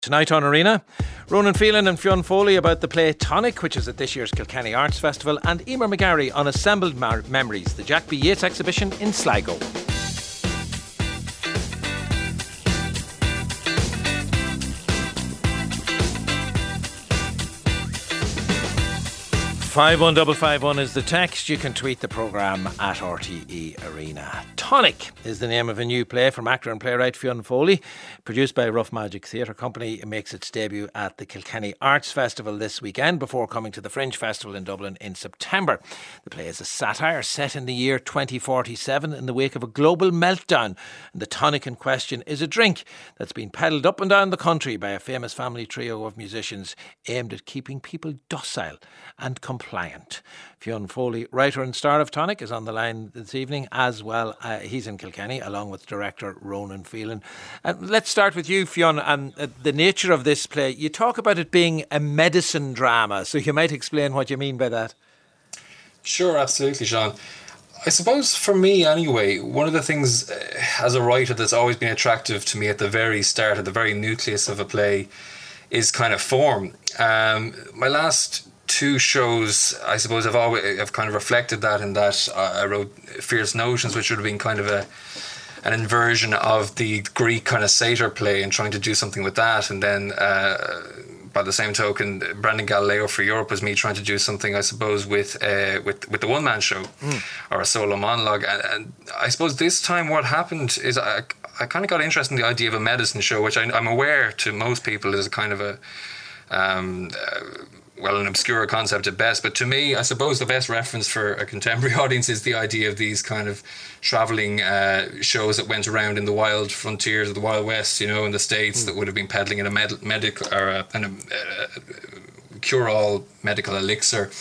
Tonight on Arena, Ronan Phelan and Fionn Foley about the play Tonic, which is at this year's Kilkenny Arts Festival, and Emer McGarry on Assembled Memories, the Jack B. Yates exhibition in Sligo. Five 51551 is the text. You can tweet the programme at RTE Arena. Tonic is the name of a new play from actor and playwright Fionn Foley, produced by Rough Magic Theatre Company. It makes its debut at the Kilkenny Arts Festival this weekend before coming to the Fringe Festival in Dublin in September. The play is a satire set in the year 2047 in the wake of a global meltdown. And the tonic in question is a drink that's been peddled up and down the country by a famous family trio of musicians aimed at keeping people docile and compliant. Fionn Foley, writer and star of Tonic, is on the line this evening as well. He's in Kilkenny along with director Ronan Phelan. Let's start with you, Fionn, and the nature of this play. You talk about it being a medicine drama, so you might explain what you mean by that. Sure, absolutely, Sean. I suppose for me anyway, one of the things as a writer that's always been attractive to me at the very start, at the very nucleus of a play, is kind of form. My last two shows, I suppose, I've kind of reflected that in that I wrote Fierce Notions, which would have been kind of an inversion of the Greek kind of satyr play and trying to do something with that. And then by the same token, Brandon Galileo for Europe was me trying to do something, I suppose, with the one-man show or a solo monologue. And I suppose this time what happened is I kind of got interested in the idea of a medicine show, which I'm aware to most people is a kind of an obscure concept at best, but to me, I suppose the best reference for a contemporary audience is the idea of these kind of travelling shows that went around in the wild frontiers of the Wild West, in the States, that would have been peddling in a medical or a cure-all medical elixir,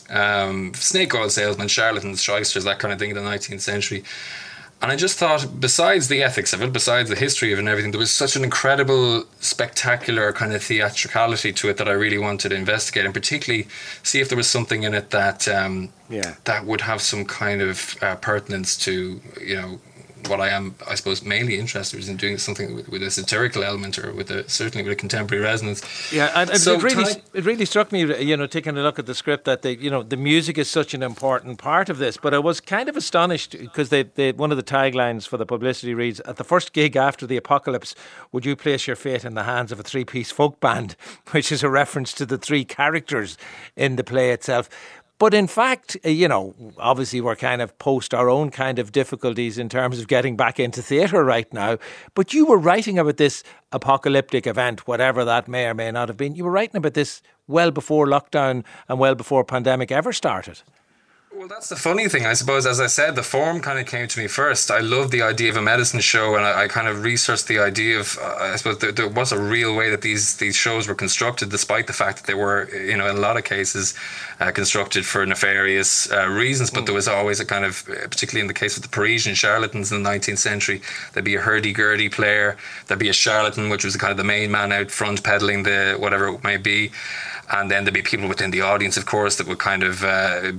snake oil salesmen, charlatans, shysters, that kind of thing in the 19th century. And I just thought, besides the ethics of it, besides the history of it and everything, there was such an incredible, spectacular kind of theatricality to it that I really wanted to investigate, and particularly see if there was something in it that that would have some kind of pertinence to, what I am, I suppose, mainly interested in doing something with a satirical element or certainly with a contemporary resonance. Yeah, and it really struck me, taking a look at the script, that the music is such an important part of this. But I was kind of astonished because they one of the taglines for the publicity reads, "At the first gig after the apocalypse, would you place your fate in the hands of a three-piece folk band?" which is a reference to the three characters in the play itself. But in fact, obviously we're kind of post our own kind of difficulties in terms of getting back into theatre right now. But you were writing about this apocalyptic event, whatever that may or may not have been. You were writing about this well before lockdown and well before pandemic ever started. Well, that's the funny thing, I suppose. As I said, the form kind of came to me first. I love the idea of a medicine show, and I kind of researched the idea of, I suppose there was a real way that these shows were constructed, despite the fact that they were, in a lot of cases, constructed for nefarious reasons. But there was always a kind of, particularly in the case of the Parisian charlatans in the 19th century, there'd be a hurdy-gurdy player, there'd be a charlatan, which was kind of the main man out front peddling the whatever it may be. And then there'd be people within the audience, of course, that would kind of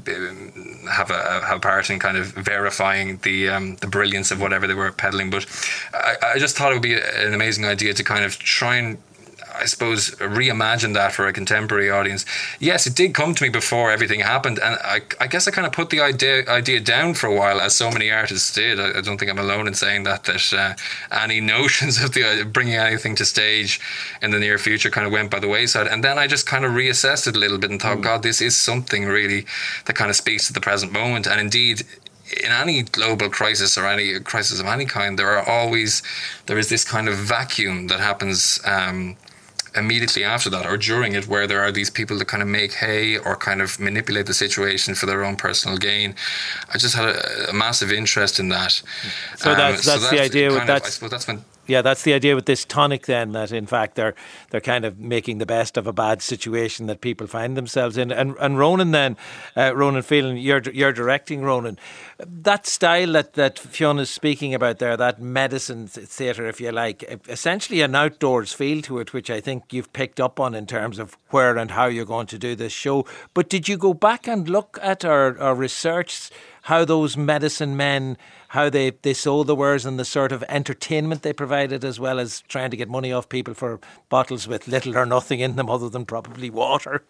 have a part in kind of verifying the brilliance of whatever they were peddling. But I just thought it would be an amazing idea to kind of try and, I suppose, reimagine that for a contemporary audience. Yes, it did come to me before everything happened, and I guess I kind of put the idea down for a while, as so many artists did. I don't think I'm alone in saying that any notions of bringing anything to stage in the near future kind of went by the wayside. And then I just kind of reassessed it a little bit and thought, God, this is something really that kind of speaks to the present moment. And indeed, in any global crisis or any crisis of any kind, there is this kind of vacuum that happens immediately after that or during it, where there are these people that kind of make hay or kind of manipulate the situation for their own personal gain. I just had a massive interest in that. So that's the idea with that. I suppose that's when. Yeah, that's the idea with this Tonic then, that in fact they're kind of making the best of a bad situation that people find themselves in. And Ronan then, Ronan Phelan, you're directing, Ronan. That style that Fionn is speaking about there, that medicine theatre, if you like, essentially an outdoors feel to it, which I think you've picked up on in terms of where and how you're going to do this show. But did you go back and look at or research how those medicine men how they sold the wares and the sort of entertainment they provided, as well as trying to get money off people for bottles with little or nothing in them other than probably water.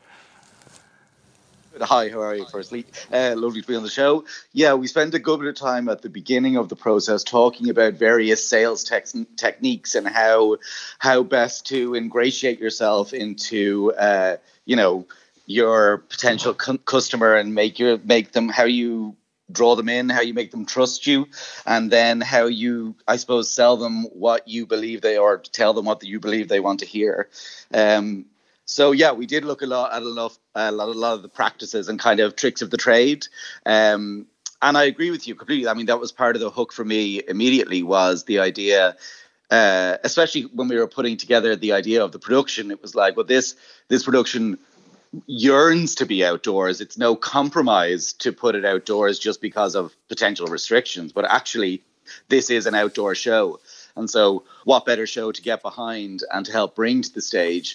Hi, how are you? Firstly, lovely to be on the show. Yeah, we spent a good bit of time at the beginning of the process talking about various sales techniques and how best to ingratiate yourself into, your potential customer and make them, how you draw them in, how you make them trust you, and then how you, I suppose, sell them what you believe they are, tell them what you believe they want to hear. So yeah, we did look a lot at a lot of the practices and kind of tricks of the trade. And I agree with you completely. I mean, that was part of the hook for me immediately, was the idea, especially when we were putting together the idea of the production. It was like, well, this production yearns to be outdoors. It's no compromise to put it outdoors just because of potential restrictions. But actually, this is an outdoor show. And so what better show to get behind and to help bring to the stage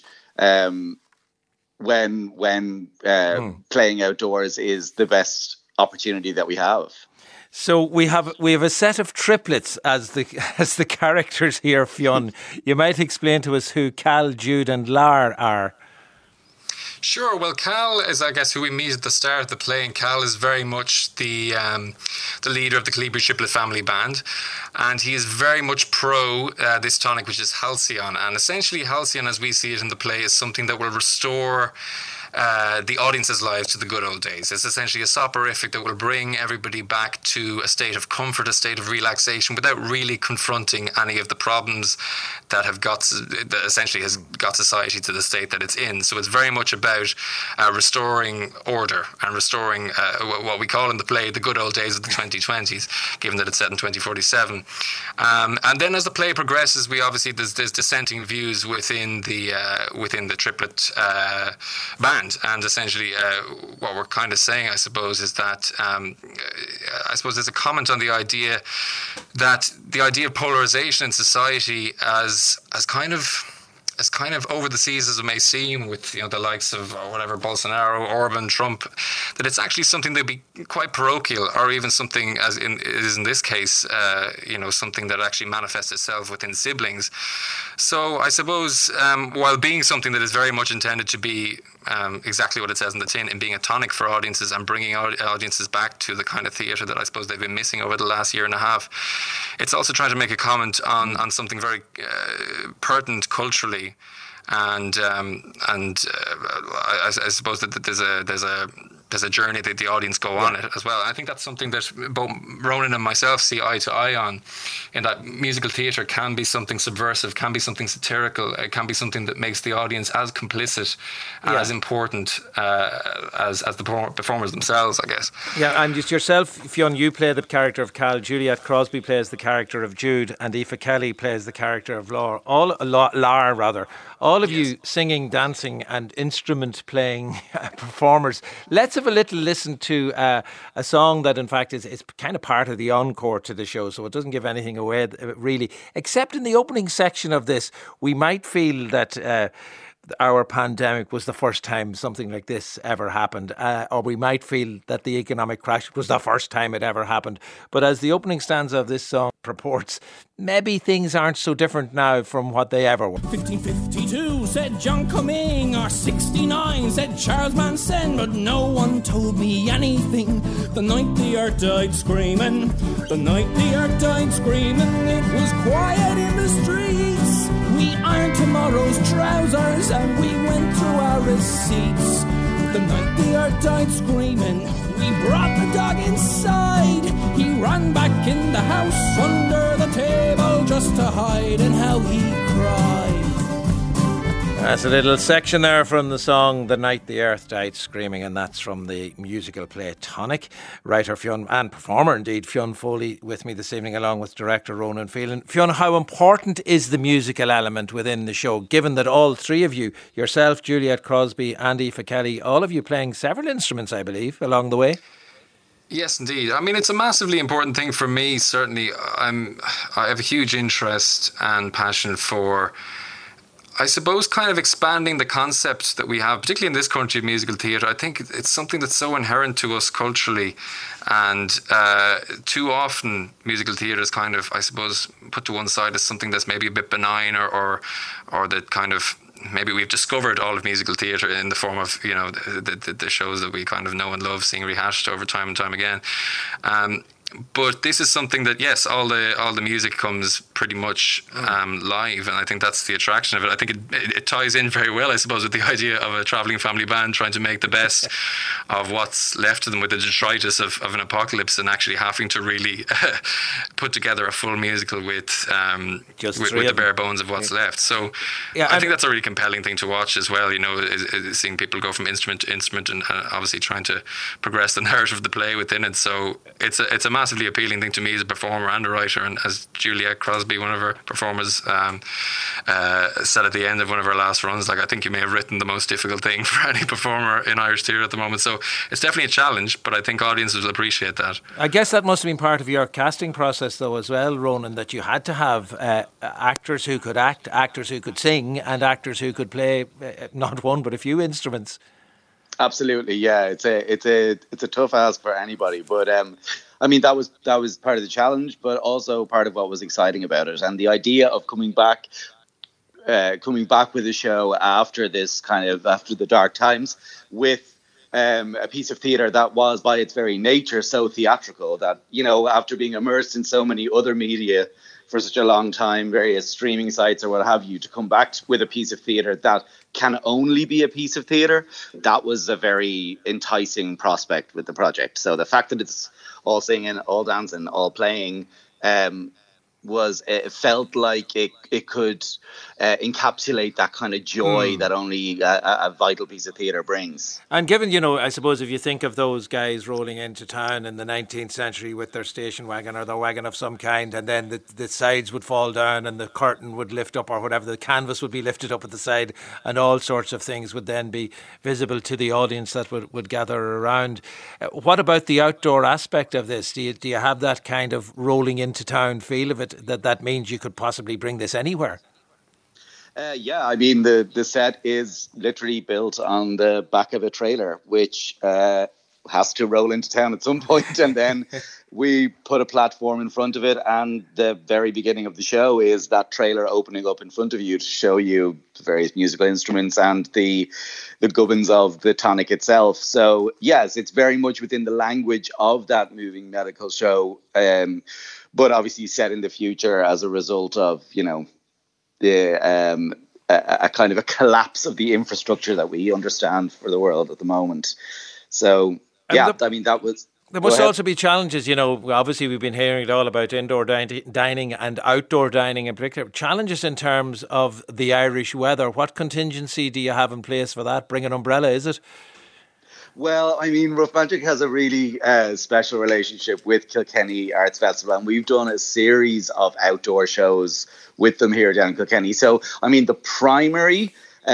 when playing outdoors is the best opportunity that we have. So we have a set of triplets as the characters here, Fionn. You might explain to us who Cal, Jude and Lar are. Sure. Well, Cal is, I guess, who we meet at the start of the play, and Cal is very much the leader of the Cleaver Triplet family band, and he is very much pro this tonic, which is Halcyon. And essentially, Halcyon, as we see it in the play, is something that will restore the audience's lives to the good old days. It's essentially a soporific that will bring everybody back to a state of comfort, a state of relaxation, without really confronting any of the problems that essentially has got society to the state that it's in. So it's very much about restoring order and restoring what we call in the play the good old days of the 2020s, given that it's set in 2047. And then as the play progresses, we obviously there's dissenting views within the triplet band. And essentially what we're kind of saying, I suppose, is that I suppose there's a comment on the idea of polarization in society as kind of over the seas as it may seem, with the likes of Bolsonaro, Orban, Trump, that it's actually something that'd be quite parochial, or even something as it is in this case, something that actually manifests itself within siblings. So I suppose while being something that is very much intended to be exactly what it says in the tin, and being a tonic for audiences and bringing audiences back to the kind of theatre that I suppose they've been missing over the last year and a half, it's also trying to make a comment on something very pertinent culturally, and I suppose that there's a journey that the audience go on it as well. And I think that's something that both Ronan and myself see eye to eye on, in that musical theatre can be something subversive, can be something satirical, it can be something that makes the audience as complicit and as important as the performers themselves, I guess. Yeah, and just yourself, Fionn, you play the character of Cal, Juliet Crosby plays the character of Jude, and Aoife Kelly plays the character of Lar. All of you singing, dancing and instrument playing performers. Let's have a little listen to a song that in fact is kind of part of the encore to the show, so it doesn't give anything away really, except in the opening section of this we might feel that our pandemic was the first time something like this ever happened, or we might feel that the economic crash was the first time it ever happened. But as the opening stanza of this song purports, maybe things aren't so different now from what they ever were. 1552 said John Cumming, or 69 said Charles Manson, but no one told me anything. The night the earth died screaming, the night the earth died screaming, it was quiet in the streets. We ironed tomorrow's trousers and we went through our receipts. The night the earth died screaming, we brought the dog inside. He ran back in the house under the table just to hide, and how he cried. That's a little section there from the song The Night the Earth Died Screaming, and that's from the musical play Tonic. Writer Fionn, and performer indeed, Fionn Foley, with me this evening along with director Ronan Phelan. Fionn, how important is the musical element within the show, given that all three of you, yourself, Juliet Crosby and Aoife Kelly, all of you playing several instruments, I believe, along the way? Yes, indeed. I mean, it's a massively important thing for me, certainly. I have a huge interest and passion for I suppose kind of expanding the concept that we have, particularly in this country of musical theatre. I think it's something that's so inherent to us culturally, and too often musical theatre is kind of, I suppose, put to one side as something that's maybe a bit benign, or that kind of, maybe we've discovered all of musical theatre in the form of, you know, the shows that we kind of know and love, seeing rehashed over time and time again. But this is something that, yes, all the music comes pretty much live, and I think that's the attraction of it. I think it ties in very well, I suppose, with the idea of a travelling family band trying to make the best of what's left of them with the detritus of an apocalypse, and actually having to really put together a full musical with the bare bones of what's left. So yeah, I think that's a really compelling thing to watch as well, you know, is seeing people go from instrument to instrument, and obviously trying to progress the narrative of the play within it. So it's a massively appealing thing to me as a performer and a writer. And as Juliette Crosby, one of our performers, said at the end of one of our last runs, like, I think you may have written the most difficult thing for any performer in Irish theatre at the moment. So it's definitely a challenge, but I think audiences will appreciate that. I guess that must have been part of your casting process though as well, Ronan, that you had to have actors who could act, actors who could sing, and actors who could play not one but a few instruments. Absolutely, yeah. It's a tough ask for anybody, but I mean, that was part of the challenge, but also part of what was exciting about it. And the idea of coming back with a show after the dark times, with a piece of theatre that was by its very nature so theatrical that, you know, after being immersed in so many other media for such a long time, various streaming sites or what have you, to come back with a piece of theatre that can only be a piece of theatre, that was a very enticing prospect with the project. So the fact that it's all singing, all dancing, all playing, it felt like it could encapsulate that kind of joy that only a vital piece of theatre brings. And given, you know, I suppose if you think of those guys rolling into town in the 19th century with their station wagon or their wagon of some kind, and then the sides would fall down and the curtain would lift up or whatever, the canvas would be lifted up at the side, and all sorts of things would then be visible to the audience that would gather around. What about the outdoor aspect of this? Do you have that kind of rolling into town feel of it, that means you could possibly bring this anywhere? Yeah, I mean, the set is literally built on the back of a trailer, which has to roll into town at some point, and then we put a platform in front of it, and the very beginning of the show is that trailer opening up in front of you to show you the various musical instruments and the gubbins of the tonic itself. So yes, it's very much within the language of that moving medical show, but obviously set in the future as a result of, you know, the a kind of a collapse of the infrastructure that we understand for the world at the moment. So yeah, I mean, that was... There must also be challenges, you know, obviously we've been hearing it all about indoor dining and outdoor dining in particular. Challenges in terms of the Irish weather. What contingency do you have in place for that? Bring an umbrella, is it? Well, I mean, Rough Magic has a really special relationship with Kilkenny Arts Festival, and we've done a series of outdoor shows with them here down in Kilkenny. So, I mean, the primary...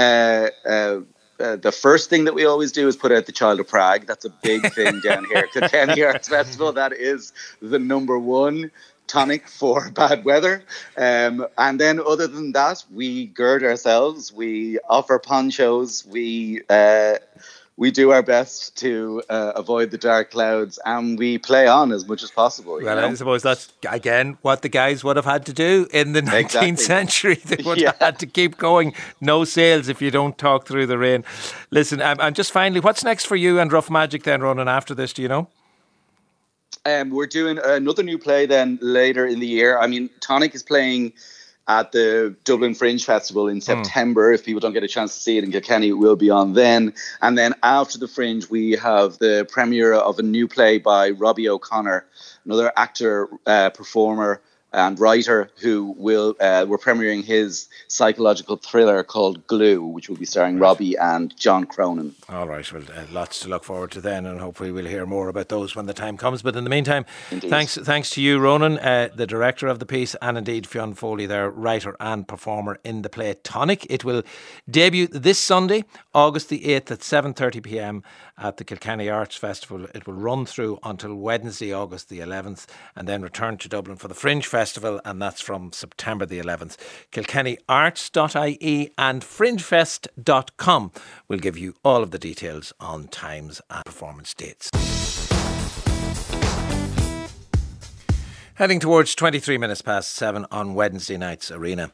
the first thing that we always do is put out the Child of Prague. That's a big thing down here. Kilkenny Arts Festival, that is the number one tonic for bad weather. And then other than that, we gird ourselves, we offer ponchos, we do our best to avoid the dark clouds, and we play on as much as possible. Well, I suppose that's, again, what the guys would have had to do in the 19th century. They would have had to keep going. No sails if you don't talk through the rain. Listen, and just finally, what's next for you and Rough Magic then, Ronan, after this, do you know? We're doing another new play then later in the year. I mean, Tonic is playing at the Dublin Fringe Festival in September. If people don't get a chance to see it in Kilkenny, it will be on then. And then after the Fringe, we have the premiere of a new play by Robbie O'Connor, another actor, performer and writer who we're premiering his psychological thriller called Glue, which will be starring Robbie and John Cronin. All right, well, lots to look forward to then, and hopefully we'll hear more about those when the time comes. But in the meantime, thanks to you, Ronan, the director of the piece, and indeed Fionn Foley, their writer and performer in the play Tonic. It will debut this Sunday, August the 8th at 7:30pm at the Kilkenny Arts Festival. It will run through until Wednesday, August the 11th, and then return to Dublin for the Fringe Festival Festival, and that's from September the 11th. KilkennyArts.ie and fringefest.com will give you all of the details on times and performance dates. Heading towards 23 minutes past 7 on Wednesday night's Arena.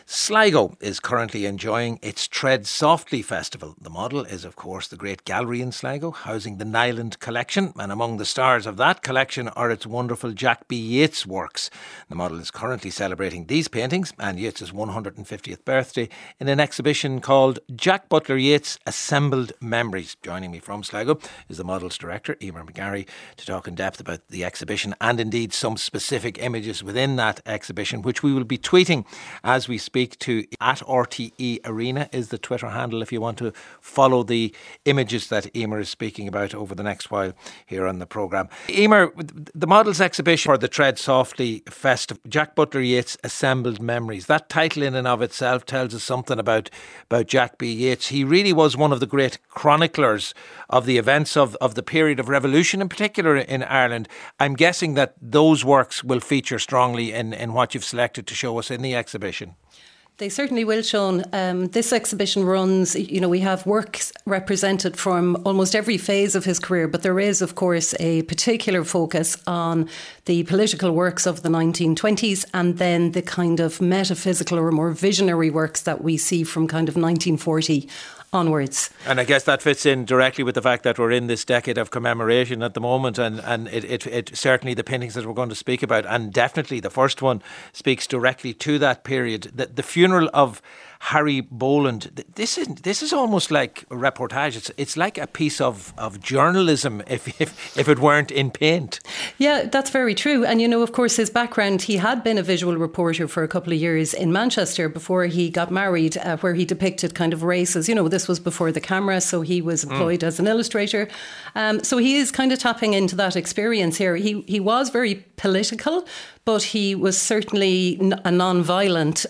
Sligo is currently enjoying its Tread Softly Festival. The model is, of course, the Great Gallery in Sligo, housing the Nyland collection, and among the stars of that collection are its wonderful Jack B. Yeats works. The model is currently celebrating these paintings and Yeats' 150th birthday in an exhibition called Jack Butler Yeats Assembled Memories. Joining me from Sligo is the model's director, Emer McGarry, to talk in depth about the exhibition and indeed some specific images within that exhibition, which we will be tweeting as we speak to at RTE Arena is the Twitter handle if you want to follow the images that Emer is speaking about over the next while here on the programme. Emer, the models exhibition for the Tread Softly Festival, Jack Butler Yeats Assembled Memories. That title in and of itself tells us something about Jack B. Yeats. He really was one of the great chroniclers of the events of the period of revolution, in particular in Ireland. I'm guessing that those works will feature strongly in what you've selected to show us in the exhibition. They certainly will, Sean. This exhibition runs, we have works represented from almost every phase of his career, but there is, of course, a particular focus on the political works of the 1920s and then the kind of metaphysical or more visionary works that we see from kind of 1940 onwards. And I guess that fits in directly with the fact that we're in this decade of commemoration at the moment, and it certainly the paintings that we're going to speak about, and definitely the first one speaks directly to that period. The funeral of Harry Boland. This is almost like a reportage. It's like a piece of journalism if it weren't in paint. Yeah, that's very true. And of course, his background, he had been a visual reporter for a couple of years in Manchester before he got married, where he depicted kind of races. This was before the camera, so he was employed as an illustrator. So he is kind of tapping into that experience here. He was very political, but he was certainly a non-violent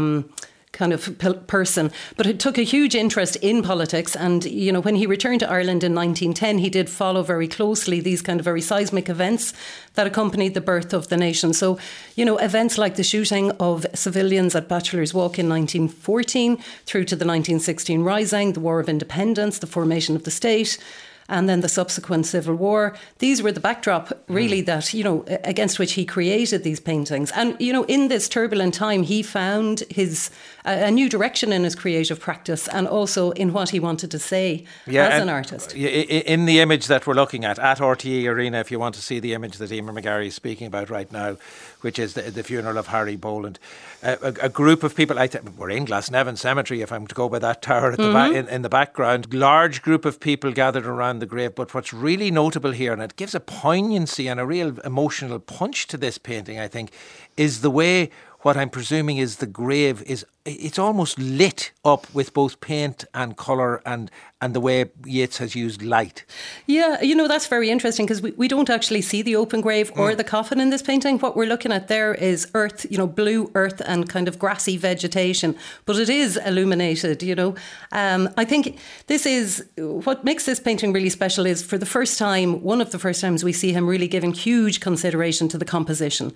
kind of person, but it took a huge interest in politics. And, when he returned to Ireland in 1910, he did follow very closely these kind of very seismic events that accompanied the birth of the nation. So, events like the shooting of civilians at Bachelor's Walk in 1914 through to the 1916 Rising, the War of Independence, the formation of the state, and then the subsequent Civil War. These were the backdrop, really, that, against which he created these paintings. And, in this turbulent time, he found a new direction in his creative practice and also in what he wanted to say as an artist. In the image that we're looking at RTE Arena, if you want to see the image that Emer McGarry is speaking about right now, which is the funeral of Harry Boland. A group of people, we're in Glasnevin Cemetery, if I'm to go by that tower at in the background. Large group of people gathered around the grave. But what's really notable here, and it gives a poignancy and a real emotional punch to this painting, I think, is the way what I'm presuming is the grave it's almost lit up with both paint and colour and the way Yeats has used light. Yeah, that's very interesting because we don't actually see the open grave or the coffin in this painting. What we're looking at there is earth, blue earth and kind of grassy vegetation, but it is illuminated, I think this is what makes this painting really special is for the first time, one of the first times we see him really giving huge consideration to the composition.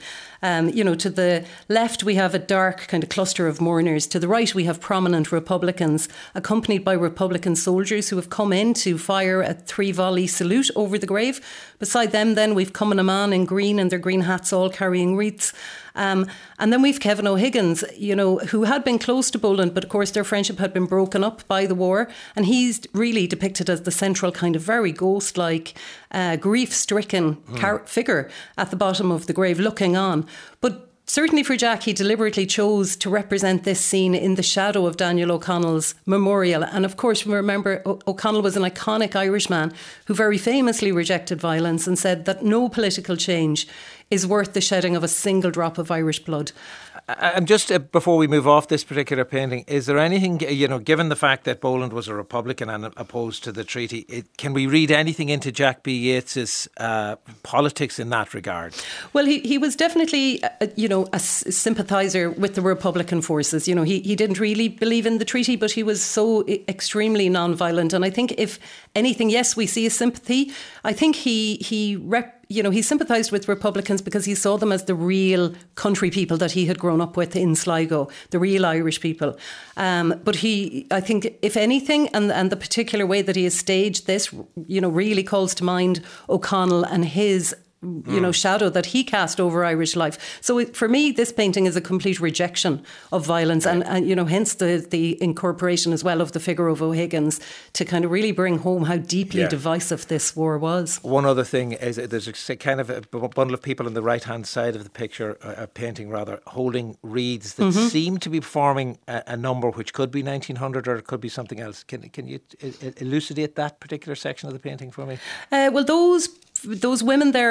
To the left we have a dark kind of cluster of mourners. To the right we have prominent Republicans accompanied by Republican soldiers who have come in to fire a 3-volley salute over the grave. Beside them then we've Cumann na mBan in green and their green hats all carrying wreaths. And then we've Kevin O'Higgins, who had been close to Boland, but of course their friendship had been broken up by the war. And he's really depicted as the central kind of very ghost-like, grief-stricken figure at the bottom of the grave looking on. But certainly for Jack, he deliberately chose to represent this scene in the shadow of Daniel O'Connell's memorial. And of course, remember, O'Connell was an iconic Irishman who very famously rejected violence and said that no political change is worth the shedding of a single drop of Irish blood. And just before we move off this particular painting, is there anything, given the fact that Boland was a Republican and opposed to the treaty, can we read anything into Jack B. Yeats's politics in that regard? Well, he was definitely, a sympathiser with the Republican forces. He didn't really believe in the treaty, but he was so extremely non-violent. And I think if anything, yes, we see a sympathy. I think he he sympathised with Republicans because he saw them as the real country people that he had grown up with in Sligo, the real Irish people. But I think, if anything, and the particular way that he has staged this, really calls to mind O'Connell and his shadow that he cast over Irish life. So for me, this painting is a complete rejection of violence, and hence the incorporation as well of the figure of O'Higgins to kind of really bring home how deeply divisive this war was. One other thing is there's a kind of a bundle of people on the right-hand side of the picture, a painting rather, holding reeds that seem to be performing a number which could be 1900 or it could be something else. Can you elucidate that particular section of the painting for me? Well, those women there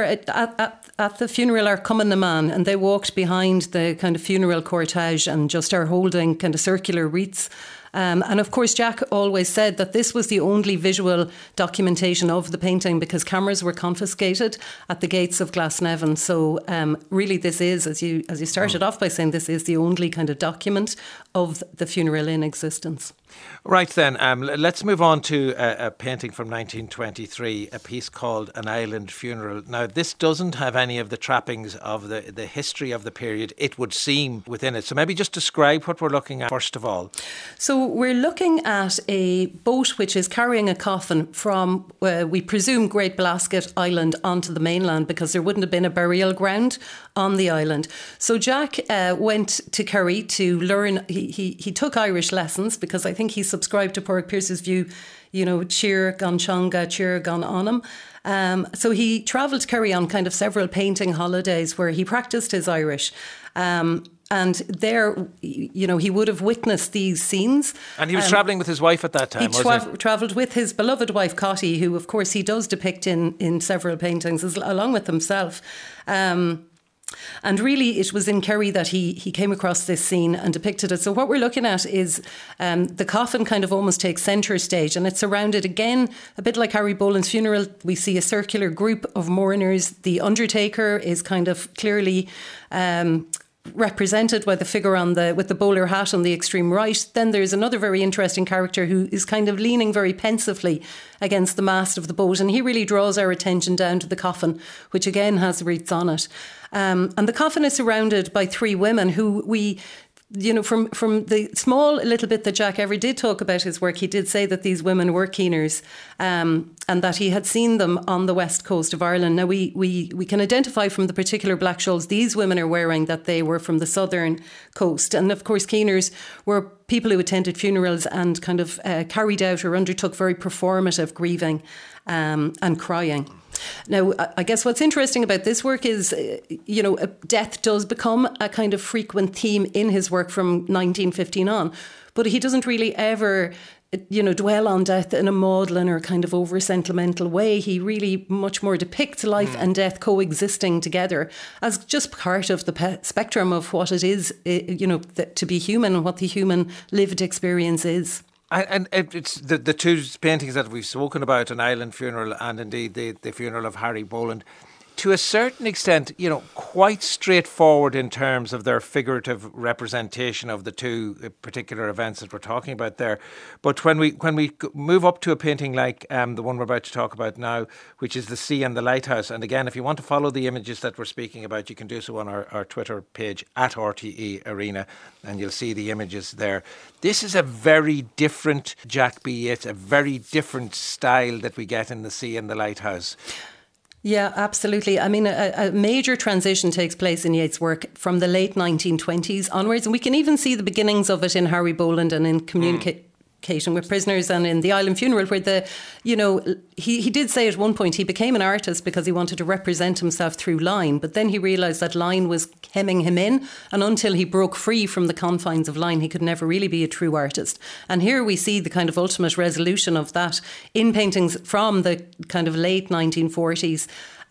at the funeral are Cumann na Man, and they walked behind the kind of funeral cortege and just are holding kind of circular wreaths. And of course, Jack always said that this was the only visual documentation of the painting because cameras were confiscated at the gates of Glasnevin. So really this is, as you started off by saying, this is the only kind of document of the funeral in existence. Right then, let's move on to a painting from 1923, a piece called An Island Funeral. Now, this doesn't have any of the trappings of the history of the period, it would seem, within it. So maybe just describe what we're looking at first of all. So we're looking at a boat which is carrying a coffin from, we presume, Great Blasket Island onto the mainland because there wouldn't have been a burial ground on the island. So Jack went to Kerry to learn. He took Irish lessons because I think he subscribed to Pádraig Pearse's view, Tír gan Teanga, Tír gan Anam. So he travelled to Kerry on kind of several painting holidays where he practised his Irish. And there, he would have witnessed these scenes. And he was travelling with his wife at that time, He travelled with his beloved wife, Cotty, who, of course, he does depict in several paintings, along with himself. And really, it was in Kerry that he came across this scene and depicted it. So what we're looking at is the coffin kind of almost takes centre stage, and it's surrounded again, a bit like Harry Boland's funeral. We see a circular group of mourners. The undertaker is kind of clearly represented by the figure with the bowler hat on the extreme right. Then there's another very interesting character who is kind of leaning very pensively against the mast of the boat, and he really draws our attention down to the coffin, which again has wreaths on it. And the coffin is surrounded by three women who we, from the small little bit that Jack ever did talk about his work, he did say that these women were keeners, and that he had seen them on the west coast of Ireland. Now we can identify from the particular black shawls these women are wearing that they were from the southern coast. And of course, keeners were people who attended funerals and kind of carried out or undertook very performative grieving and crying. Now, I guess what's interesting about this work is, death does become a kind of frequent theme in his work from 1915 on, but he doesn't really ever, dwell on death in a maudlin or kind of over-sentimental way. He really much more depicts life and death coexisting together as just part of the spectrum of what it is, to be human and what the human lived experience is. And it's the two paintings that we've spoken about, An Island Funeral and indeed the funeral of Harry Boland, to a certain extent, quite straightforward in terms of their figurative representation of the two particular events that we're talking about there. But when we move up to a painting like the one we're about to talk about now, which is The Sea and the Lighthouse, and again, if you want to follow the images that we're speaking about, you can do so on our Twitter page at RTE Arena, and you'll see the images there. This is a very different Jack B. Yeats, a very different style that we get in The Sea and the Lighthouse. Yeah, absolutely. I mean, a major transition takes place in Yeats' work from the late 1920s onwards, and we can even see the beginnings of it in Harry Boland and in Communication with Prisoners and in The Island Funeral, where he did say at one point he became an artist because he wanted to represent himself through line, but then he realised that line was hemming him in, and until he broke free from the confines of line, he could never really be a true artist. And here we see the kind of ultimate resolution of that in paintings from the kind of late 1940s,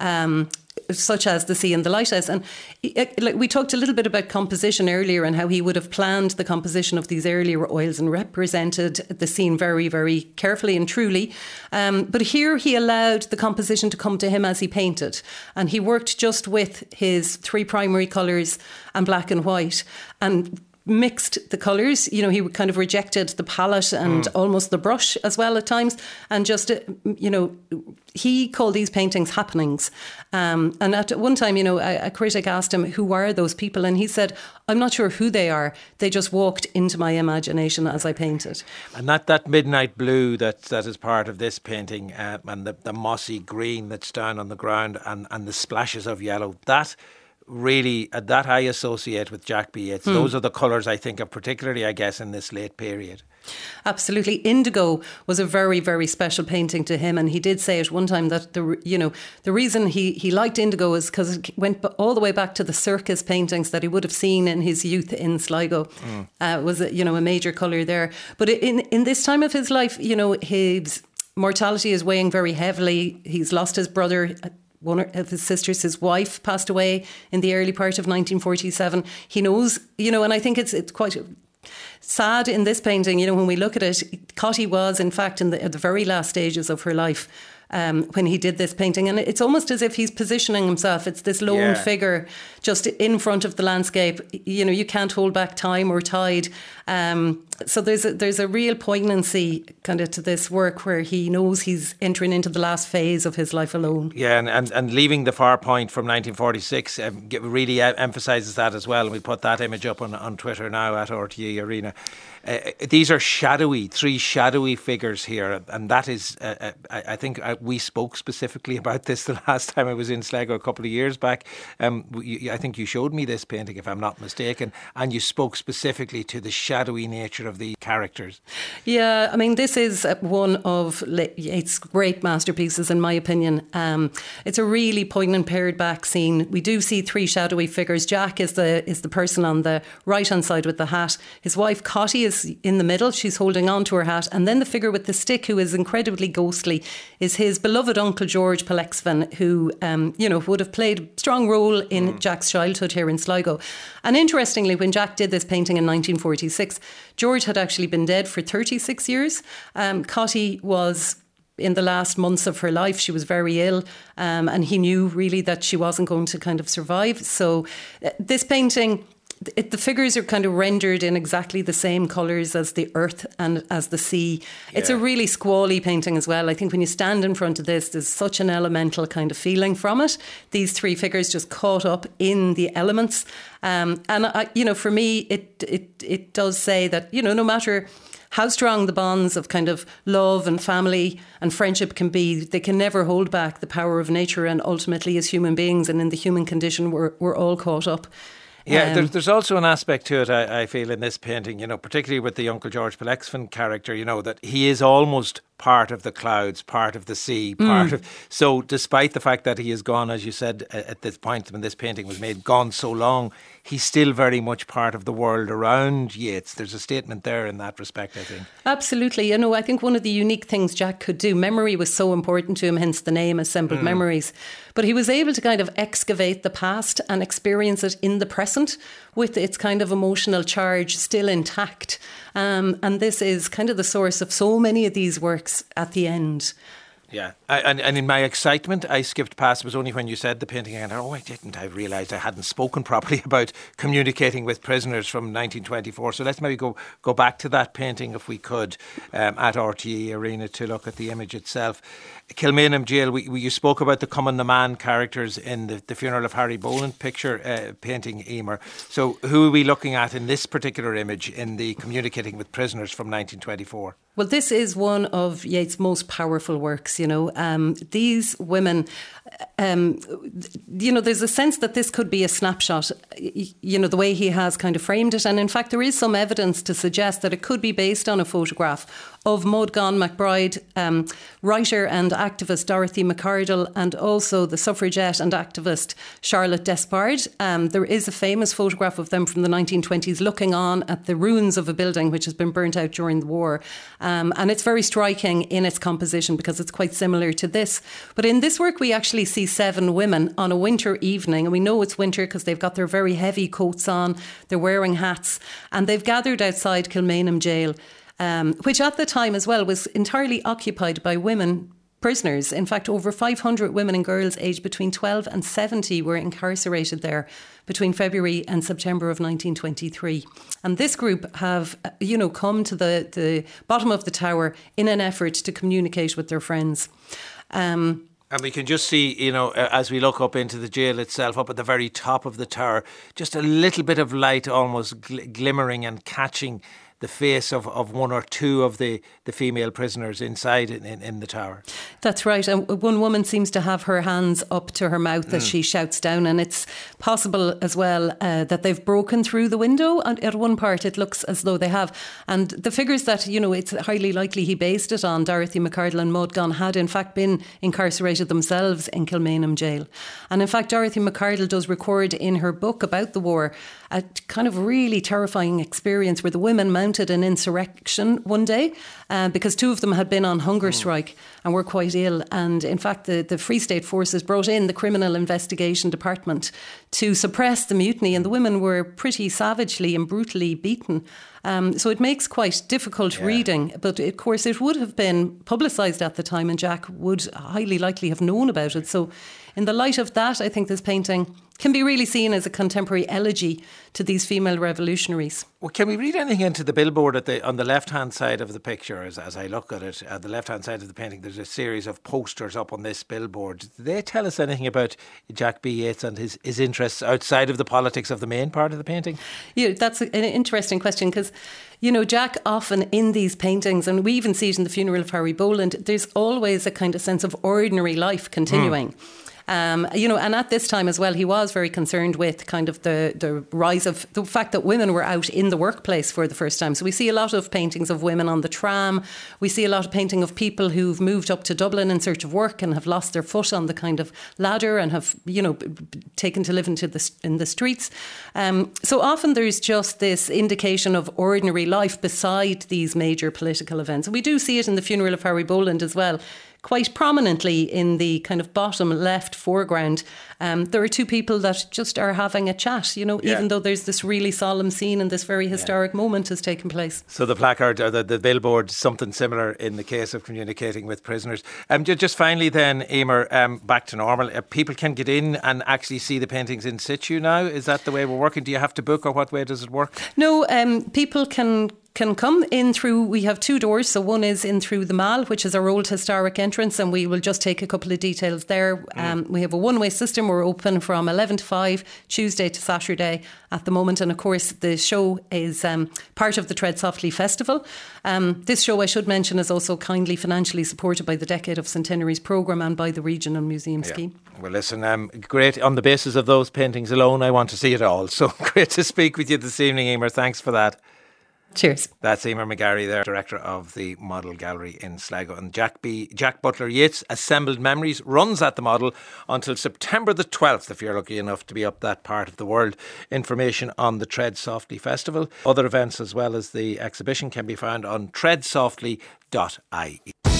such as The Sea and the Lighthouse. And we talked a little bit about composition earlier and how he would have planned the composition of these earlier oils and represented the scene very, very carefully and truly. But here he allowed the composition to come to him as he painted. And he worked just with his three primary colours and black and white. And mixed the colours. You know, he kind of rejected the palette and almost the brush as well at times. And just, you know, he called these paintings happenings. And at one time, you know, a critic asked him, who are those people? And he said, I'm not sure who they are. They just walked into my imagination as I painted. And that midnight blue that is part of this painting, and the mossy green that's down on the ground, and the splashes of yellow, that really, that I associate with Jack B. Yeats. Those are the colours I think of, particularly, I guess, in this late period. Absolutely. Indigo was a very, very special painting to him, and he did say at one time that the reason he liked indigo is because it went all the way back to the circus paintings that he would have seen in his youth in Sligo. Was a major colour there. But in this time of his life, you know, his mortality is weighing very heavily. He's lost his brother. One of his sisters, his wife, passed away in the early part of 1947. He knows, you know, and I think it's quite sad in this painting, you know, when we look at it. Cotty was, in fact, at the very last stages of her life when he did this painting. And it's almost as if he's positioning himself. It's this lone figure just in front of the landscape. You know, you can't hold back time or tide. So there's a real poignancy kind of to this work where he knows he's entering into the last phase of his life alone. Yeah, and leaving the far point from 1946 really emphasises that as well. And we put that image up on Twitter now at RTE Arena. These are three shadowy figures here, and that is, I think we spoke specifically about this the last time I was in Sligo a couple of years back. I think you showed me this painting, if I'm not mistaken, and you spoke specifically to the shadowy nature of the characters. Yeah, I mean, this is one of Yeats' great masterpieces, in my opinion. It's a really poignant pared back scene. We do see three shadowy figures. Jack is the person on the right hand side with the hat. His wife Cotty is in the middle. She's holding on to her hat. And then the figure with the stick, who is incredibly ghostly, is his beloved uncle George Polexven, who would have played a strong role in Jack's childhood here in Sligo. And interestingly, when Jack did this painting in 1946, George had actually been dead for 36 years. Cotty was in the last months of her life. She was very ill, and he knew really that she wasn't going to kind of survive. So this painting, the figures are kind of rendered in exactly the same colours as the earth and as the sea. It's a really squally painting as well. I think when you stand in front of this, there's such an elemental kind of feeling from it. These three figures just caught up in the elements. And for me, it does say that, you know, no matter how strong the bonds of kind of love and family and friendship can be, they can never hold back the power of nature. And ultimately, as human beings and in the human condition, we're all caught up. Yeah, there's also an aspect to it, I feel, in this painting, you know, particularly with the Uncle George Polexven character, you know, that he is almost part of the clouds, part of the sea, so despite the fact that he is gone, as you said, at this point when this painting was made, gone so long, he's still very much part of the world around Yeats. There's a statement there in that respect, I think. Absolutely. You know, I think one of the unique things Jack could do, memory was so important to him, hence the name Assembled Memories, but he was able to kind of excavate the past and experience it in the present with its kind of emotional charge still intact. And this is kind of the source of so many of these works at the end. Yeah, and in my excitement, I skipped past. It was only when you said the painting, and I realised I hadn't spoken properly about communicating with prisoners from 1924. So let's maybe go back to that painting if we could at RTE Arena to look at the image itself. Kilmainham Jail, you spoke about the Come on the Man characters in the Funeral of Harry Boland picture painting, Emer. So who are we looking at in this particular image in the Communicating with Prisoners from 1924? Well, this is one of Yeats' most powerful works, you know. These women, there's a sense that this could be a snapshot, you know, the way he has kind of framed it. And in fact, there is some evidence to suggest that it could be based on a photograph of Maud Gonne McBride, writer and activist Dorothy McCardle, and also the suffragette and activist Charlotte Despard. There is a famous photograph of them from the 1920s looking on at the ruins of a building which has been burnt out during the war. And it's very striking in its composition because it's quite similar to this. But in this work, we actually see 7 women on a winter evening. And we know it's winter because they've got their very heavy coats on. They're wearing hats. And they've gathered outside Kilmainham Jail, which at the time as well was entirely occupied by women prisoners. In fact, over 500 women and girls aged between 12 and 70 were incarcerated there between February and September of 1923. And this group have, come to the bottom of the tower in an effort to communicate with their friends. And we can just see, as we look up into the jail itself, up at the very top of the tower, just a little bit of light almost glimmering and catching the face of one or two of the female prisoners inside in the tower. That's right. And one woman seems to have her hands up to her mouth as she shouts down. And it's possible as well that they've broken through the window. And at one part, it looks as though they have. And the figures that, it's highly likely he based it on, Dorothy McArdle and Maud Gonne, had in fact been incarcerated themselves in Kilmainham jail. And in fact, Dorothy McArdle does record in her book about the war a kind of really terrifying experience where the women mounted an insurrection one day because two of them had been on hunger strike and were quite ill. And in fact, the Free State forces brought in the Criminal Investigation Department to suppress the mutiny, and the women were pretty savagely and brutally beaten. So it makes quite difficult reading, but of course it would have been publicised at the time and Jack would highly likely have known about it. So in the light of that, I think this painting can be really seen as a contemporary elegy to these female revolutionaries. Well, can we read anything into the billboard on the left-hand side of the picture as I look at it? At the left-hand side of the painting, there's a series of posters up on this billboard. Do they tell us anything about Jack B. Yeats and his interests outside of the politics of the main part of the painting? Yeah, that's an interesting question because Jack often in these paintings, and we even see it in The Funeral of Harry Boland, there's always a kind of sense of ordinary life continuing. And at this time as well, he was very concerned with kind of the rise of the fact that women were out in the workplace for the first time. So we see a lot of paintings of women on the tram. We see a lot of painting of people who've moved up to Dublin in search of work and have lost their foot on the kind of ladder and have, taken to live in the streets. So often there's just this indication of ordinary life beside these major political events. And we do see it in The Funeral of Harry Boland as well. Quite prominently in the kind of bottom left foreground, there are two people that just are having a chat, even though there's this really solemn scene and this very historic moment has taken place. So the placard or the billboard, something similar in the case of communicating with prisoners. Just finally then, Emer, back to normal. People can get in and actually see the paintings in situ now. Is that the way we're working? Do you have to book or what way does it work? No, people can come in through, we have two doors. So one is in through the Mall, which is our old historic entrance, and we will just take a couple of details there. We have a one-way system. We're open from 11 to 5, Tuesday to Saturday at the moment. And of course, the show is part of the Tread Softly Festival. This show, I should mention, is also kindly financially supported by the Decade of Centenaries programme and by the Regional Museum Scheme. Well, listen, great. On the basis of those paintings alone, I want to see it all. So great to speak with you this evening, Emer. Thanks for that. Cheers. That's Emer McGarry there, director of the Model Gallery in Sligo. And Jack Butler Yeats Assembled Memories runs at the Model until September the 12th, if you're lucky enough to be up that part of the world. Information on the Tread Softly Festival. Other events as well as the exhibition can be found on treadsoftly.ie.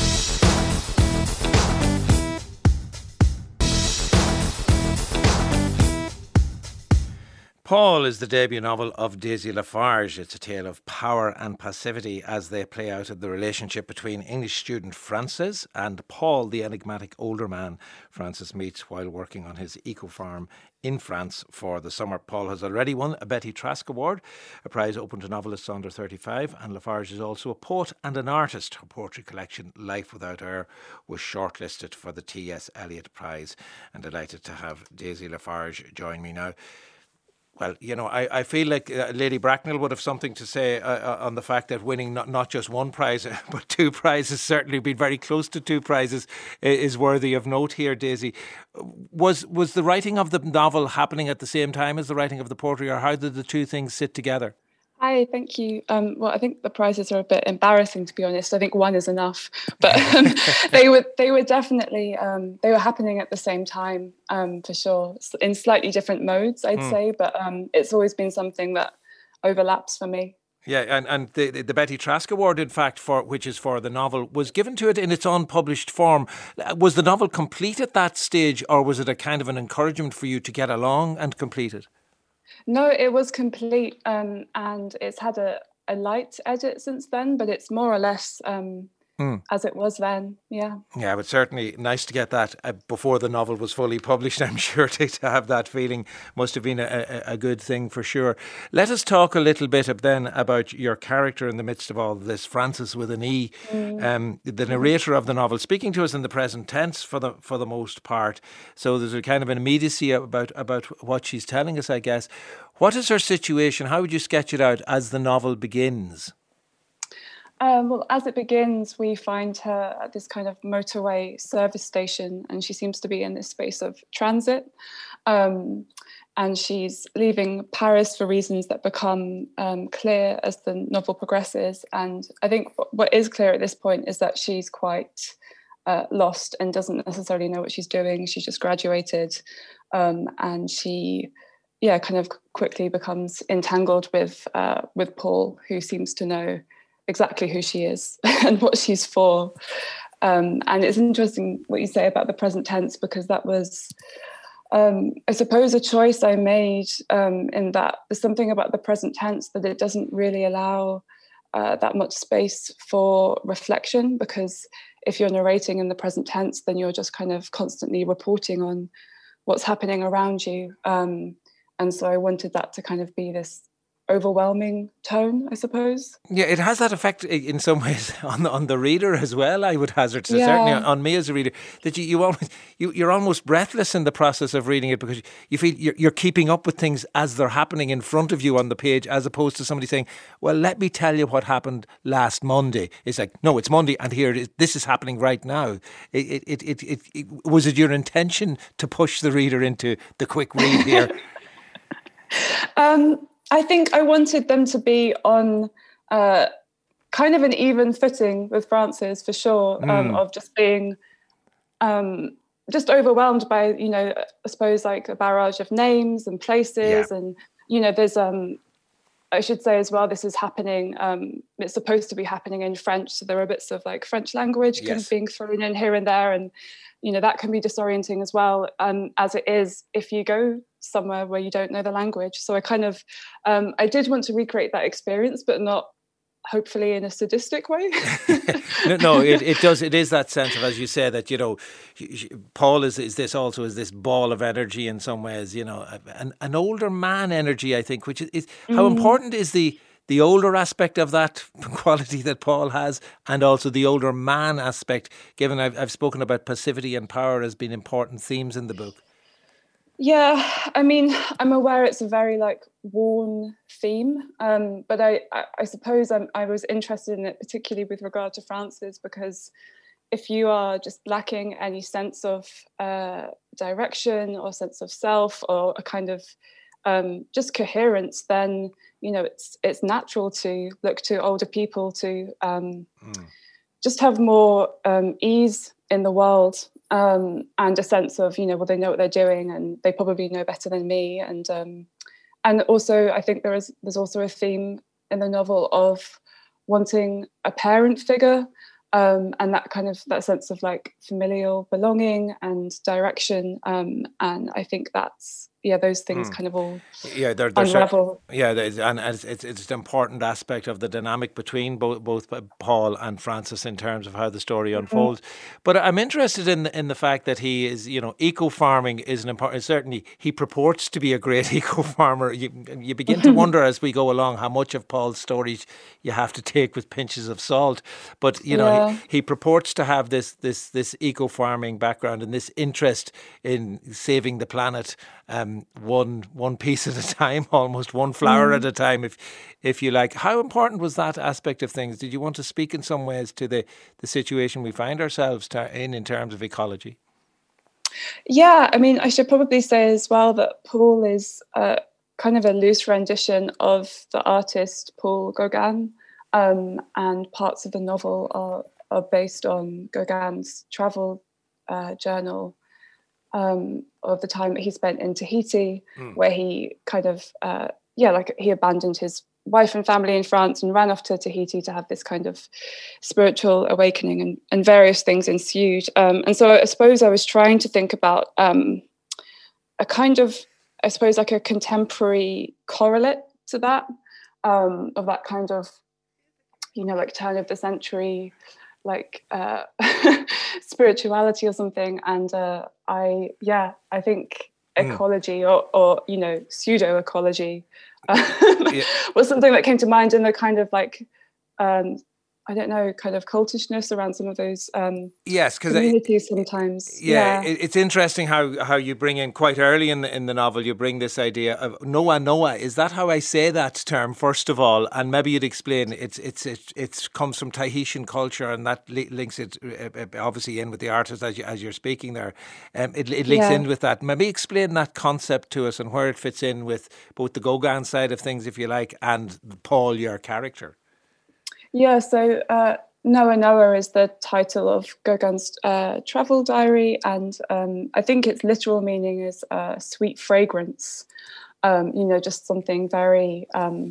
Paul is the debut novel of Daisy Lafarge. It's a tale of power and passivity as they play out in the relationship between English student Frances and Paul, the enigmatic older man Francis meets while working on his eco-farm in France for the summer. Paul has already won a Betty Trask Award, a prize open to novelists under 35, and Lafarge is also a poet and an artist. Her poetry collection, Life Without Air, was shortlisted for the T.S. Eliot Prize. And delighted to have Daisy Lafarge join me now. Well, I feel like Lady Bracknell would have something to say on the fact that winning not just one prize, but two prizes, certainly being very close to two prizes, is worthy of note here, Daisy. Was the writing of the novel happening at the same time as the writing of the poetry, or how did the two things sit together? Hi, thank you. Well, I think the prizes are a bit embarrassing, to be honest. I think one is enough, but they were definitely they were happening at the same time, for sure, in slightly different modes, I'd say. But it's always been something that overlaps for me. Yeah, and the Betty Trask Award, in fact, which is for the novel, was given to it in its unpublished form. Was the novel complete at that stage, or was it a kind of an encouragement for you to get along and complete it? No, it was complete, and it's had a light edit since then, but it's more or less as it was then. Yeah. Yeah, but certainly nice to get that before the novel was fully published. I'm sure to have that feeling must have been a good thing for sure. Let us talk a little bit then about your character in the midst of all this, Frances with an E, the narrator of the novel, speaking to us in the present tense for the most part. So there's a kind of an immediacy about what she's telling us, I guess. What is her situation? How would you sketch it out as the novel begins? Well, as it begins, we find her at this kind of motorway service station, and she seems to be in this space of transit. And she's leaving Paris for reasons that become clear as the novel progresses. And I think what is clear at this point is that she's quite lost and doesn't necessarily know what she's doing. She's just graduated, and she, kind of quickly becomes entangled with Paul, who seems to know exactly who she is and what she's for. And it's interesting what you say about the present tense, because that was, I suppose, a choice I made in that there's something about the present tense that it doesn't really allow that much space for reflection, because if you're narrating in the present tense, then you're just kind of constantly reporting on what's happening around you. And so I wanted that to kind of be this overwhelming tone, I suppose. Yeah, it has that effect in some ways on the reader as well, I would hazard to, certainly on me as a reader, that you're almost breathless in the process of reading it, because you feel you're keeping up with things as they're happening in front of you on the page, as opposed to somebody saying, well, let me tell you what happened last Monday. It's like, no, it's Monday and here it is, this is happening right now. Was it your intention to push the reader into the quick read here? I think I wanted them to be on kind of an even footing with Frances, for sure, of just being just overwhelmed by, I suppose, like a barrage of names and places. Yeah. And, there's, I should say as well, this is happening, it's supposed to be happening in French. So there are bits of like French language kind of being thrown in here and there. And, that can be disorienting as well, as it is if you go somewhere where you don't know the language. So I kind of, I did want to recreate that experience, but not hopefully in a sadistic way. No, it does. It is that sense of, as you say, that, Paul is this ball of energy in some ways, an older man energy, I think, which is how important is the older aspect of that quality that Paul has, and also the older man aspect, given I've spoken about passivity and power as being important themes in the book. Yeah, I mean, I'm aware it's a very worn theme, but I suppose I was interested in it particularly with regard to Frances, because if you are just lacking any sense of direction or sense of self or a kind of just coherence, then it's natural to look to older people to just have more ease in the world. And a sense of, they know what they're doing and they probably know better than me. And also, I think there's also a theme in the novel of wanting a parent figure, and that sense of familial belonging and direction. And I think that's, those things kind of all unravel. And it's an important aspect of the dynamic between both Paul and Frances in terms of how the story unfolds. But I'm interested in the fact that he is, eco-farming is an important, certainly he purports to be a great eco-farmer. You begin to wonder as we go along how much of Paul's stories you have to take with pinches of salt. But, he purports to have this eco-farming background and this interest in saving the planet, one piece at a time, almost one flower at a time, if you like. How important was that aspect of things? Did you want to speak in some ways to the situation we find ourselves in terms of ecology? Yeah, I mean, I should probably say as well that Paul is kind of a loose rendition of the artist Paul Gauguin, and parts of the novel are based on Gauguin's travel journal of the time that he spent in Tahiti, where he kind of, he abandoned his wife and family in France and ran off to Tahiti to have this kind of spiritual awakening, and various things ensued. And so I suppose I was trying to think about a kind of, I suppose, a contemporary correlate to that, of that kind of, turn of the century like spirituality or something. And I think ecology or pseudo ecology was something that came to mind, in the kind of like I don't know, kind of cultishness around some of those communities sometimes. It's interesting how you bring in quite early in the novel, you bring this idea of Noa. Is that how I say that term, first of all? And maybe you'd explain, it comes from Tahitian culture, and that links it obviously in with the artist as you're speaking there. It links in with that. Maybe explain that concept to us and where it fits in with both the Gauguin side of things, if you like, and Paul, your character. Yeah, so Noa Noa is the title of Gauguin's travel diary, and I think its literal meaning is sweet fragrance. Just something very,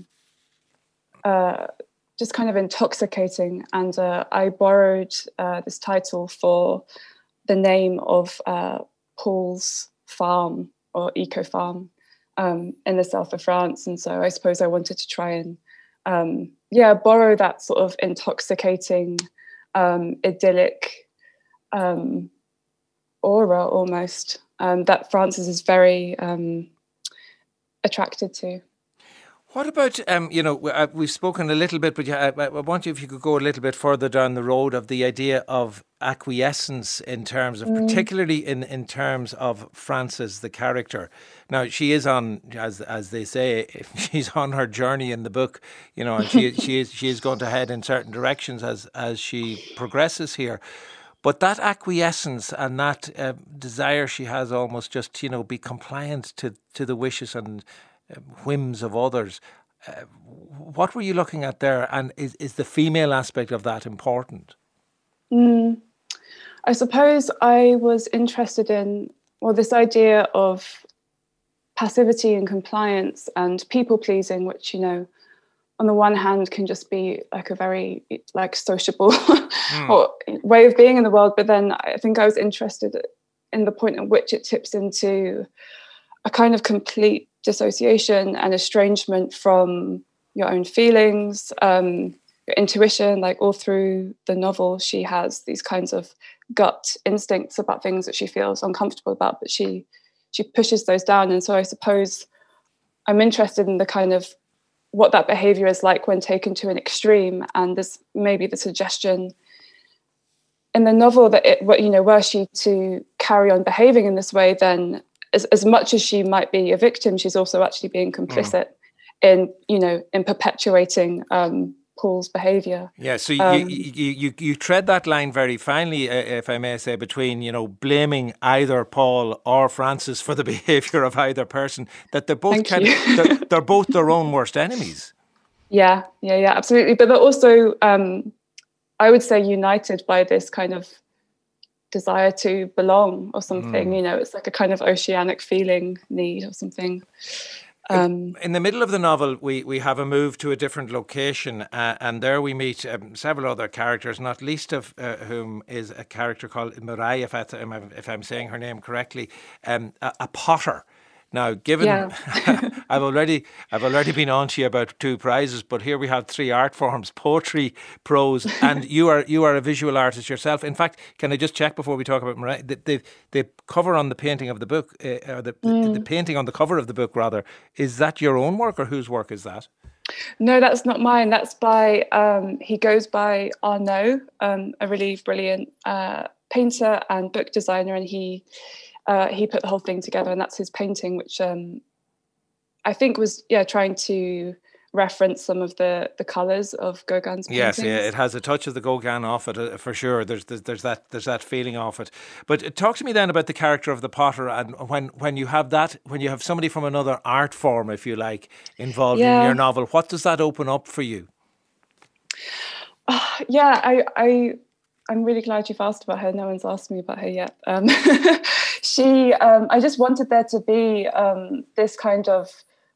just kind of intoxicating. And I borrowed this title for the name of Paul's farm or eco farm in the south of France, and so I suppose I wanted to try and borrow that sort of intoxicating, idyllic aura almost that Francis is very attracted to. What about, we've spoken a little bit, but I want you, if you could go a little bit further down the road of the idea of acquiescence in terms of, particularly in terms of Frances, the character. Now, she is on, as they say, she's on her journey in the book, and she is going to head in certain directions as she progresses here. But that acquiescence and that desire she has almost just, be compliant to the wishes and whims of others. What were you looking at there, and is the female aspect of that important? I suppose I was interested in this idea of passivity and compliance and people pleasing, which on the one hand can just be like a very like sociable or way of being in the world, but then I think I was interested in the point at which it tips into a kind of complete dissociation and estrangement from your own feelings, your intuition. Like all through the novel, she has these kinds of gut instincts about things that she feels uncomfortable about, but she pushes those down. And so I suppose I'm interested in the kind of what that behavior is like when taken to an extreme. And there's maybe the suggestion in the novel that were she to carry on behaving in this way, then as much as she might be a victim, she's also actually being complicit in perpetuating Paul's behaviour. Yeah, so you tread that line very finely, if I may say, between blaming either Paul or Frances for the behaviour of either person. That they're both they're both their own worst enemies. Yeah, absolutely. But they're also, I would say, united by this kind of desire to belong or something. It's like a kind of oceanic feeling need or something. In the middle of the novel, we have a move to a different location, and there we meet several other characters, not least of whom is a character called Mireille, if I'm saying her name correctly, a potter. Now, given I've already been on to you about 2 prizes, but here we have 3 art forms: poetry, prose, and you are a visual artist yourself. In fact, can I just check before we talk about Mireille, the cover on the painting of the book, or the painting on the cover of the book, rather, is that your own work, or whose work is that? No, that's not mine. That's by he goes by Arnaud, a really brilliant painter and book designer, and he put the whole thing together, and that's his painting, which I think was trying to reference some of the colours of Gauguin's paintings. Yes, it has a touch of the Gauguin off it, for sure. There's that feeling off it. But talk to me then about the character of the potter, and when you have somebody from another art form, if you like, involved in your novel, what does that open up for you? I'm really glad you've asked about her. No one's asked me about her yet. I just wanted there to be this kind of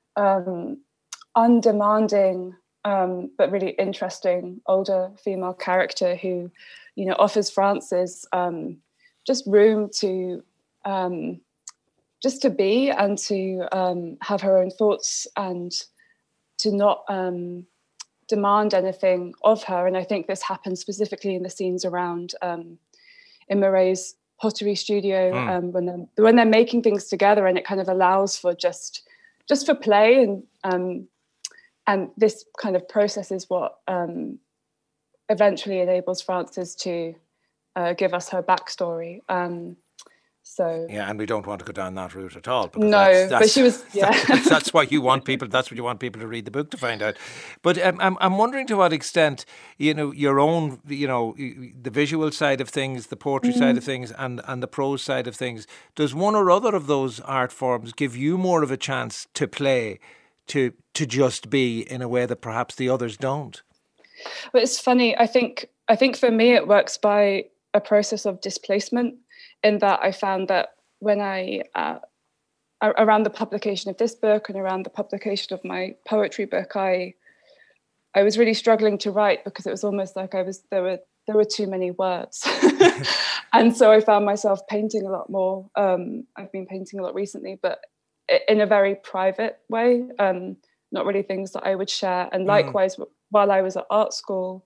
undemanding but really interesting older female character who, offers Frances just room to just to be and to have her own thoughts and to not demand anything of her. And I think this happens specifically in the scenes around in Murray's pottery studio when they're making things together, and it kind of allows for just for play, and this kind of process is what eventually enables Frances to give us her backstory. So yeah, and we don't want to go down that route at all. No, but she was. Yeah, that's why you want people. That's what you want people to read the book to find out. But I'm wondering to what extent, your own, the visual side of things, the poetry side of things, and the prose side of things. Does one or other of those art forms give you more of a chance to play, to just be in a way that perhaps the others don't? But it's funny. I think for me it works by a process of displacement. In that I found that when I, around the publication of this book and around the publication of my poetry book, I was really struggling to write, because it was almost like there were too many words. And so I found myself painting a lot more. I've been painting a lot recently, but in a very private way, not really things that I would share. And likewise, while I was at art school,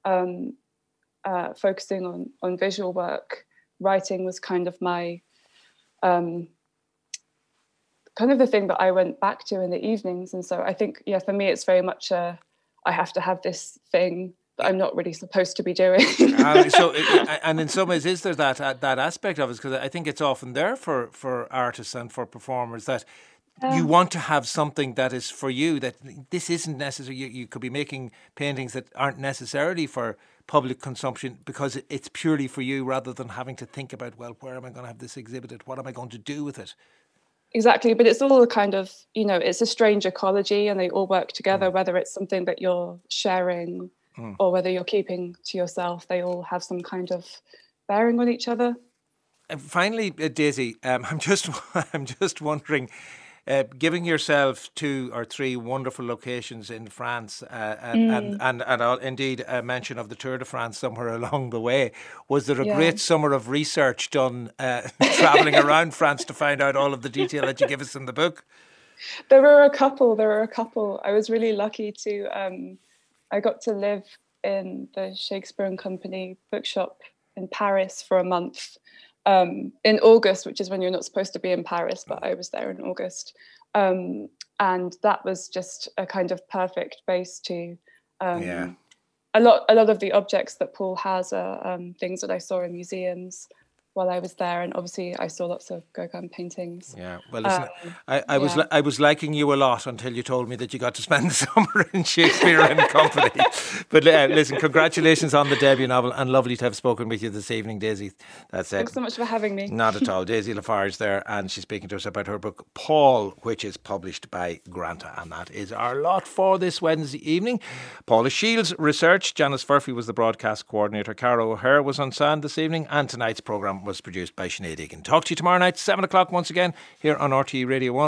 focusing on visual work, writing was kind of my kind of the thing that I went back to in the evenings. And so I think, for me, it's very much I have to have this thing that I'm not really supposed to be doing. And in some ways, is there that aspect of it? Because I think it's often there for artists and for performers that you want to have something that is for you, that this isn't necessary. You could be making paintings that aren't necessarily for public consumption because it's purely for you, rather than having to think about, well, where am I going to have this exhibited? What am I going to do with it? Exactly. But it's all a kind of, it's a strange ecology, and they all work together, whether it's something that you're sharing or whether you're keeping to yourself. They all have some kind of bearing on each other. And finally, Daisy, I'm just wondering, giving yourself 2 or 3 wonderful locations in France, and indeed a mention of the Tour de France somewhere along the way, was there a great summer of research done travelling around France to find out all of the detail that you give us in the book? There were a couple. I was really lucky to, I got to live in the Shakespeare and Company bookshop in Paris for a month. In August, which is when you're not supposed to be in Paris, but I was there in August. And that was just a kind of perfect base to a lot of the objects that Paul has are things that I saw in museums while I was there, and obviously I saw lots of Gauguin paintings. Yeah, well, listen, I was liking you a lot until you told me that you got to spend the summer in Shakespeare and Company. But listen, congratulations on the debut novel, and lovely to have spoken with you this evening, Daisy. That's it. Thanks so much for having me. Not at all. Daisy Lafarge there, and she's speaking to us about her book Paul, which is published by Granta, and that is our lot for this Wednesday evening. Paula Shields researched, Janice Furphy was the broadcast coordinator, Cara O'Hare was on sound this evening, and tonight's programme was produced by Sinead Egan. Talk to you tomorrow night, 7 o'clock once again, here on RTE Radio 1.